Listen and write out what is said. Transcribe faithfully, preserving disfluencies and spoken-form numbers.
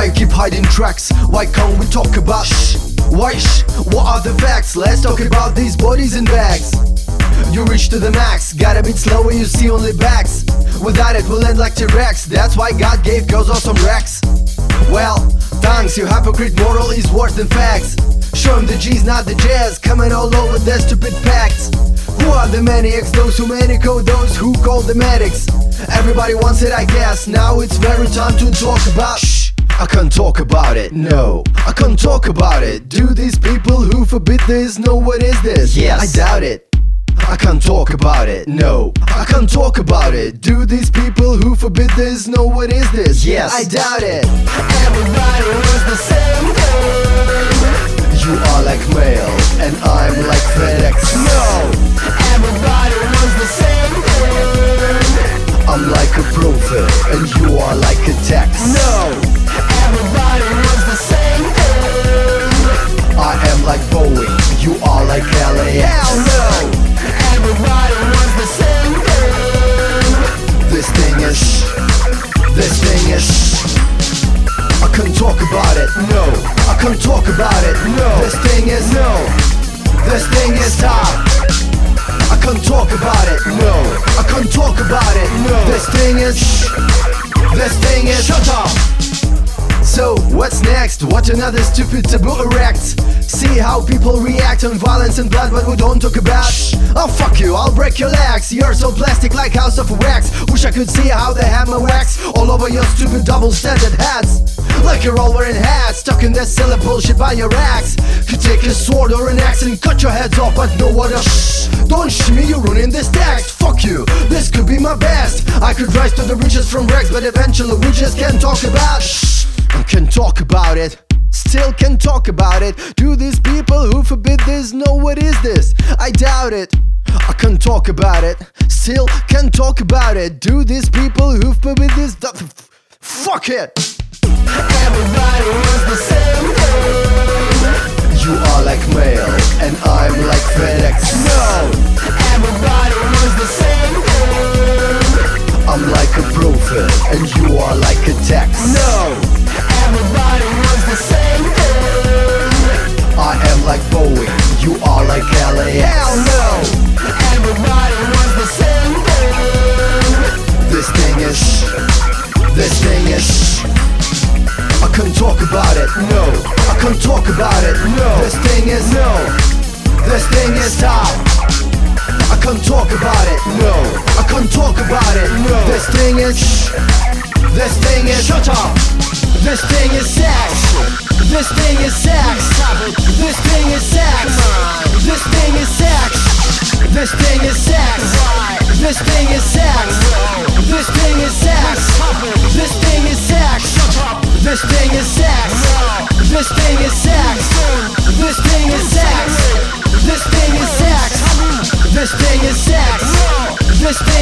Why keep hiding tracks? Why can't we talk about shh? Why shh? What are the facts? Let's talk about these bodies in bags. You reach to the max, gotta be slow when you see only backs. Without it we'll end like T-Rex. That's why God gave girls awesome racks. Well, thanks, your hypocrite moral is worse than facts. Show 'em the G's, not the jazz, coming all over their stupid facts. Who are the maniacs? Those who manicode, those who call them addicts. Everybody wants it, I guess. Now it's very time to talk about shh. I can't talk about it, no, I can't talk about it. Do these people who forbid this know what is this? Yes, I doubt it. I can't talk about it, no, I can't talk about it. Do these people who forbid this know what is this? Yes, I doubt it. Everybody was the same thing. You are like mail, and I'm like FedEx. No, everybody was the same thing. I'm like a profile, and you are like a text. No, everybody was the same thing. I am like Boeing, you are like L A X. Hell no, everybody was the same thing. This thing is shh, this thing is shh. I can't talk about it, no, I can't talk about it, no. This thing is no, this thing is top. I can't talk about it, no, I can't talk about it, no. This thing is shh, this thing is shut up. So, what's next? What another stupid taboo erects? See how people react on violence and blood, but we don't talk about shh. Oh fuck you, I'll break your legs. You're so plastic like House of Wax. Wish I could see how they hammer wax all over your stupid double standard hats. Like you're all wearing hats, stuck in that silly bullshit by your axe. Could take a sword or an axe and cut your heads off, but no one else. Shh. Don't shh me, you're ruining this text. Fuck you, this could be my best. I could rise to the riches from rags, but eventually we just can't talk about shh. I can talk about it, still can talk about it. Do these people who forbid this know what is this? I doubt it. I can talk about it, still can talk about it. Do these people who forbid this f fuck it. Everybody was the same thing. You are like mail, and I'm like FedEx. No, everybody was the same thing. I'm like a profile, and you are like a text. No, everybody was the same thing. I am like Boeing, you are like L A X. Hell no, everybody was the same thing. This thing is shh, this thing is shh. I can't talk about it, no, I can't talk about it, no. This thing is no, this thing is top. I can't talk about it, no, I can't talk about it, no. This thing is shh, this thing is shut up. This thing is sex, this thing is sex, this thing is sex, this thing is sex, this thing is sex, this thing is sex, this thing is sex, this thing is sex, this thing is sex, this thing is sex, this thing is sex, this thing is sex, this thing is sex, this thing